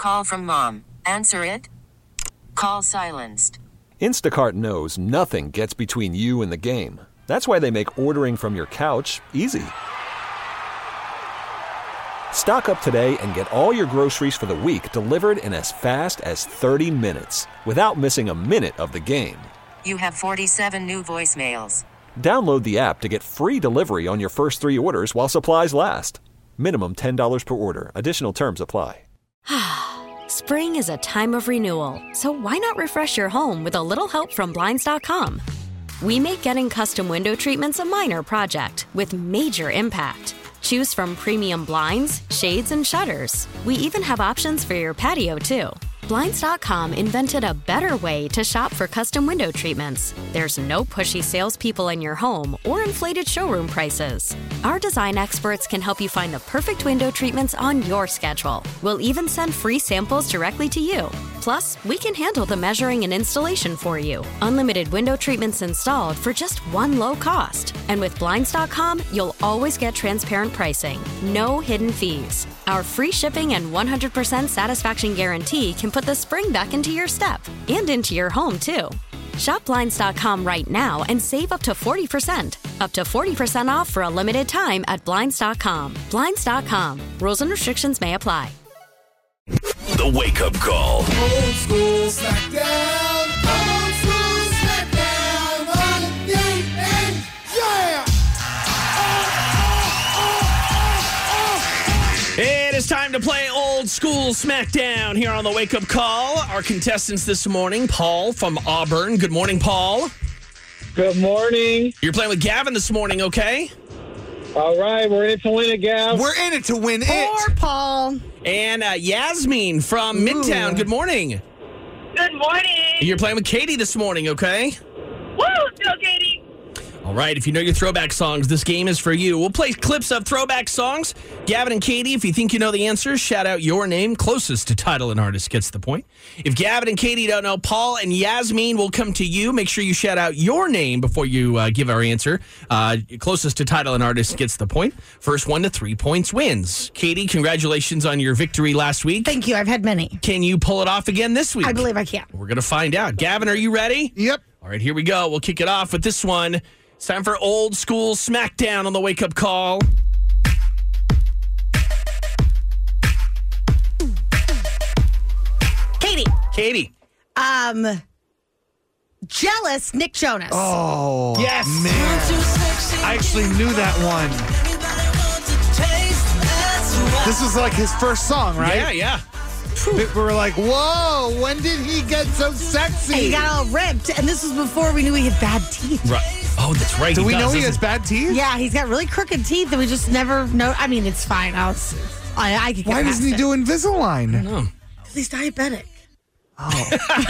call from mom. Answer it. Call silenced. Instacart knows nothing gets between you and the game. That's why they make ordering from your couch easy. Stock up today and get all your groceries for the week delivered in as fast as 30 minutes without missing a minute of the game. You have 47 new voicemails. Download the app to get free delivery on your first 3 orders while supplies last. Minimum $10 per order. Additional terms apply. Spring is a time of renewal, so why not refresh your home with a little help from Blinds.com? We make getting custom window treatments a minor project with major impact. Choose from premium blinds, shades, and shutters. We even have options for your patio, too. Blinds.com invented a better way to shop for custom window treatments. There's no pushy salespeople in your home or inflated showroom prices. Our design experts can help you find the perfect window treatments on your schedule. We'll even send free samples directly to you. Plus, we can handle the measuring and installation for you. Unlimited window treatments installed for just one low cost. And with Blinds.com, you'll always get transparent pricing. No hidden fees. Our free shipping and 100% satisfaction guarantee can put the spring back into your step and into your home, too. Shop Blinds.com right now and save up to 40%. Up to 40% off for a limited time at Blinds.com. Blinds.com. Rules and restrictions may apply. The Wake Up Call. Old school smackdown. Old school smackdown. Yeah. It is time to play Old School Smackdown here on the Wake Up Call. Our contestants this morning, Paul from Auburn. Good morning, Paul. Good morning. You're playing with Gavin this morning, okay? All right, we're in it to win it, Gav. We're in it to win it. Poor Paul. And Yasmin from Midtown. Good morning. Good morning. You're playing with Katie this morning, okay? Woo! Go, Katie. All right, if you know your throwback songs, this game is for you. We'll play clips of throwback songs. Gavin and Katie, if you think you know the answers, shout out your name. Closest to title and artist gets the point. If Gavin and Katie don't know, Paul and Yasmin will come to you. Make sure you shout out your name before you give our answer. Closest to title and artist gets the point. First 1 to 3 points wins. Katie, congratulations on your victory last week. Thank you. I've had many. Can you pull it off again this week? I believe I can. We're going to find out. Gavin, are you ready? Yep. All right, here we go. We'll kick it off with this one. It's time for Old School Smackdown on the Wake Up Call. Katie. Jealous, Nick Jonas. Oh, yes. Man. I actually knew that one. This was like his first song, right? Yeah. We were like, whoa, when did he get so sexy? And he got all ripped, and this was before we knew he had bad teeth. Right. Oh, that's right. Do we know he has bad teeth? Yeah, he's got really crooked teeth, and we just never know. I mean, it's fine. I can get Why past doesn't he it. do Invisalign? No. Because he's diabetic. Oh.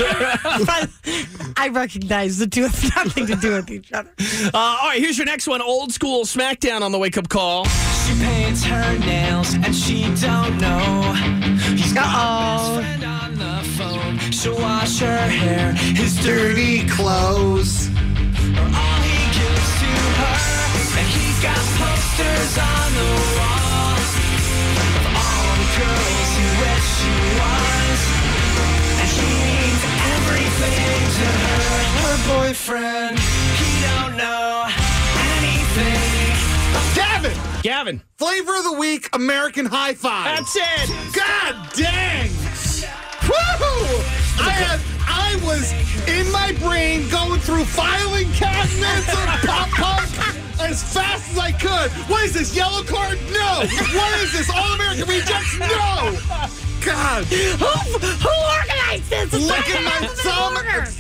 I recognize the two have nothing to do with each other. All right, here's your next one. Old School Smackdown on the Wake Up Call. She paints her nails and she don't know. He's got his friend on the phone. She'll wash her hair, his dirty clothes. Or all he gives to her. And he's got posters on the wall of all the girls he wished she was. And he means everything to her. Her boyfriend, he don't know anything. Gavin. Flavor of the week, American High Five. That's it. God dang. Woo! I was in my brain going through filing cabinets of pop punk as fast as I could. What is this, Yellow Card? No. What is this, All American Rejects? No. God. Who organized this? Look at my thumb.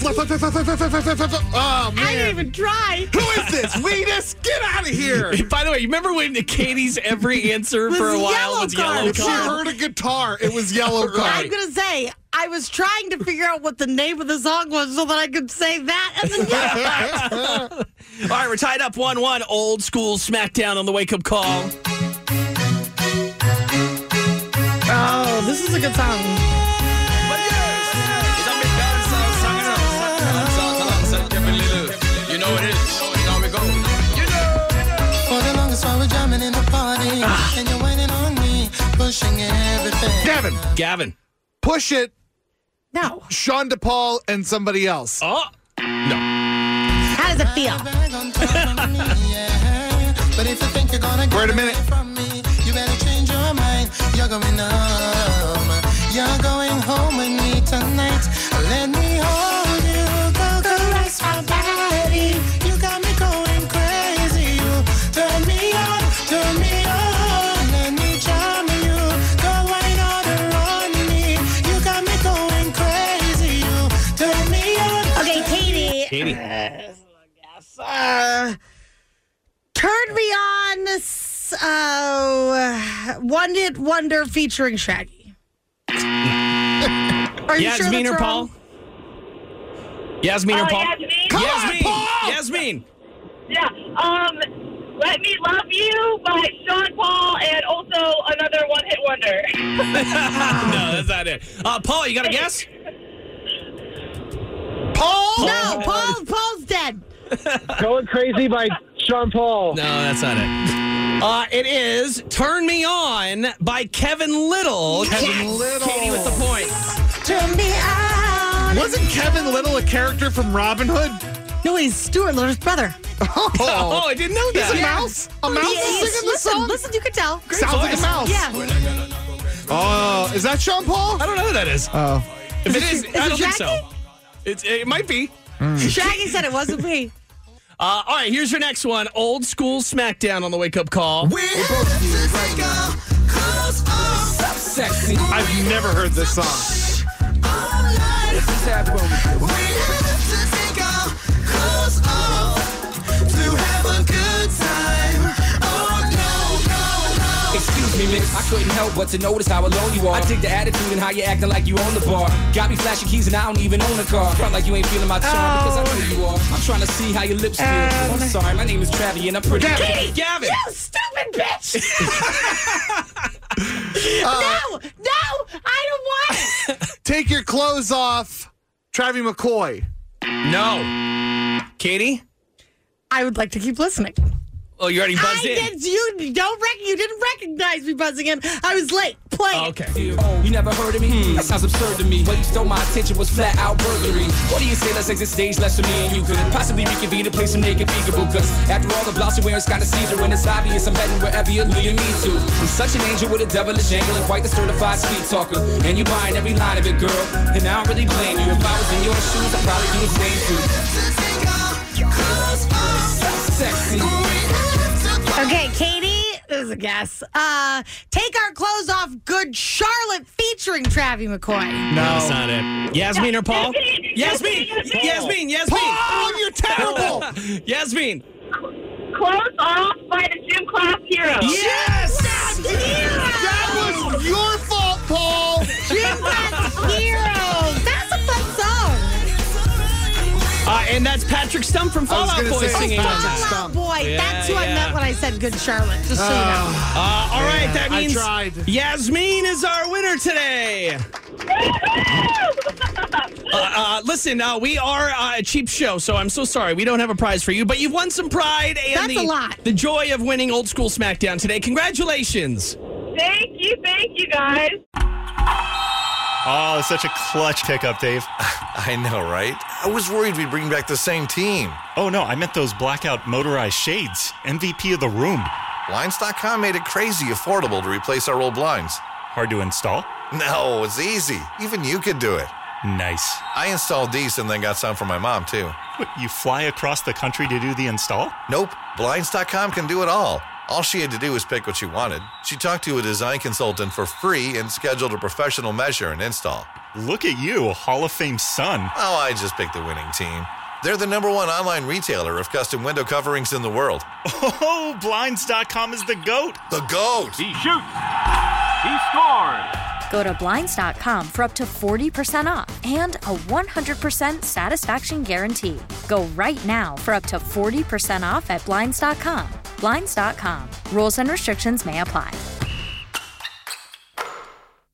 Oh, man. I didn't even try. Who is this? Wheatus? Get out of here. By the way, you remember when Katie's every answer for a while was Yellow If she Card? heard a guitar, it was Yellow Card. I'm going to say, I was trying to figure out what the name of the song was so that I could say that and then All right, we're tied up 1-1. Old School Smackdown on the Wake Up Call. Oh, this is a good song. You know it is. Now we go. For the longest while we're jamming in the party, and you're waiting on me, pushing everything. Gavin. Push It, No. Sean DePaul, and somebody else. Oh, no. How does it feel? Wait a minute. You better change your mind. You're going home. You're going home with me tonight. Let me hold you. Go caress my body. You got me going crazy. You turn me on, turn me on. Let me charm you. Go wine on me. You got me going crazy. You turn me on. Okay, Katie. Katie. Turn Me On, One Hit Wonder featuring Shaggy. Are you sure Yasmin that's or wrong? Paul? Yasmin or Paul? Yasmin. Come on, Yasmin. Paul! Yasmin. Yeah. Let Me Love You by Sean Paul and also another one-hit wonder. No, that's not it. Paul, you got a guess? Paul! No, Paul's dead. Going Crazy by Sean Paul. No, that's not it. It is Turn Me On by Kevin Little. Kevin Little. Katie with the point. Turn me on. Wasn't Kevin Little a character from Robin Hood? No, he's Stuart Little's brother. Oh, I didn't know that. He's a mouse? A mouse is singing the song? Listen, you can tell. Sounds like a voice. mouse. Yeah. Oh, is that Sean Paul? I don't know who that is. Oh. If it is, I don't think Shaggy? so. It might be. Shaggy said it wasn't me. All right, here's your next one. Old school Smackdown on the wake-up call. Sexy. I've never heard this song. Excuse me, miss, I couldn't help but to notice how alone you are. I dig the attitude and how you acting like you own the bar. Got me flashing keys and I don't even own a car. Front like you ain't feeling my charm because I know you are. I'm trying to see how your lips feel. I'm sorry, my name is Travi and I'm pretty. Gavin. You stupid bitch! No, I don't want it. Take Your Clothes Off, Travie McCoy. No. Katie? I would like to keep listening. Oh, you already buzzed in. You didn't recognize me buzzing in. I was late. Play it. Okay. You never heard of me? That sounds absurd to me. What you stole my attention was flat out burglary. What do you say? Let's exit stage less for me and you could possibly reconvene to play some naked peekaboo. Cause after all the blouse you're wearing is kinda see-through and it's obvious I'm heading wherever you're leading me to. I'm such an angel with a devilish angle and quite the certified sweet talker. And you buying every line of it, girl. And I don't really blame you. If I was in your shoes, I'd probably do the same too. Sexy. Okay, Katie, this is a guess. Take Our Clothes Off, Good Charlotte featuring Travie McCoy. No. That's not it. Yasmin or Paul? Yasmin. Paul, you're terrible. Yasmin. Close Off by the Gym Class Heroes. Yes! That was your fault, Paul. Gym Class Heroes. That's a fun song. And that's Patrick Stump from Fall Out gonna Boy say, singing on Patrick that. Stump. Boy, Yeah, that's who I yeah. meant when I said Good Charlotte, just so you know. All right, that I means tried. Yasmin is our winner today. Listen, we are a cheap show, so I'm so sorry. We don't have a prize for you, but you've won some pride and That's a lot. the joy of winning Old School Smackdown today. Congratulations. Thank you guys. Oh, such a clutch pickup, Dave. I know, right? I was worried we'd bring back the same team. Oh, no, I meant those blackout motorized shades. MVP of the room. Blinds.com made it crazy affordable to replace our old blinds. Hard to install? No, it's easy. Even you could do it. Nice. I installed these and then got some for my mom, too. What, you fly across the country to do the install? Nope. Blinds.com can do it all. All she had to do was pick what she wanted. She talked to a design consultant for free and scheduled a professional measure and install. Look at you, Hall of Fame son. Oh, I just picked the winning team. They're the #1 online retailer of custom window coverings in the world. Oh, Blinds.com is the GOAT. The GOAT! He shoots. He scores. Go to Blinds.com for up to 40% off and a 100% satisfaction guarantee. Go right now for up to 40% off at Blinds.com. Blinds.com. Rules and restrictions may apply.